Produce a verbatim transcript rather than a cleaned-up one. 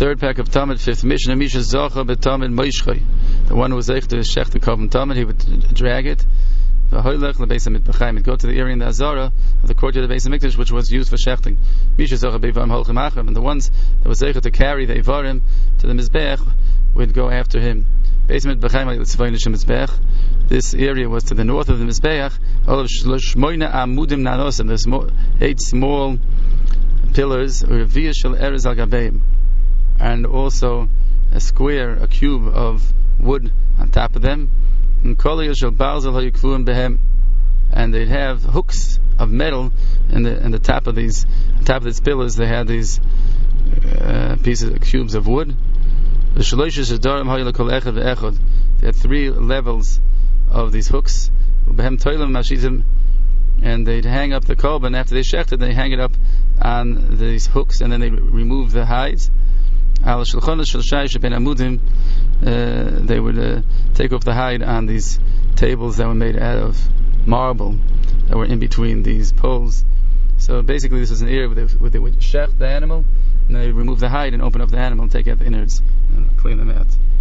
third pack of Tamid, fifth Mishnah, Misha Zocha B'Tamid Moishchai. The one who was Eich to Shech the Kav Tamid, he would drag it. V'hoylech lebeis hamikdash. He'd go to the area in the Azara of the courtyard of the Beis Hamikdash, which was used for shechting. Misha Zocha B'Ivarim Holchem Achram, and the ones that was Eich to carry the Ivarim to the Mizbech would go after him. Beis Hamikdash. This area was to the north of the Mizbeach. All of Shmoina Amudim Nanosim. There's eight small pillars, Reviyah Shel Erez Al Gabeim, and also a square, a cube of wood on top of them. And Koliyah Shel Barzel HaYikluim Behem, and they'd have hooks of metal in the in the top of these on top of these pillars. They had these uh, pieces, cubes of wood. The Shalosh Shadorim Hayla Kol Echad VeEchad. They had three levels of these hooks, and they'd hang up the korban after they shechted. They hang it up on these hooks, and then they remove the hides. Uh, they would uh, take off the hide on these tables that were made out of marble that were in between these poles. So basically, this was an area where they, where they would shecht the animal, and they would remove the hide and open up the animal and take out the innards and clean them out.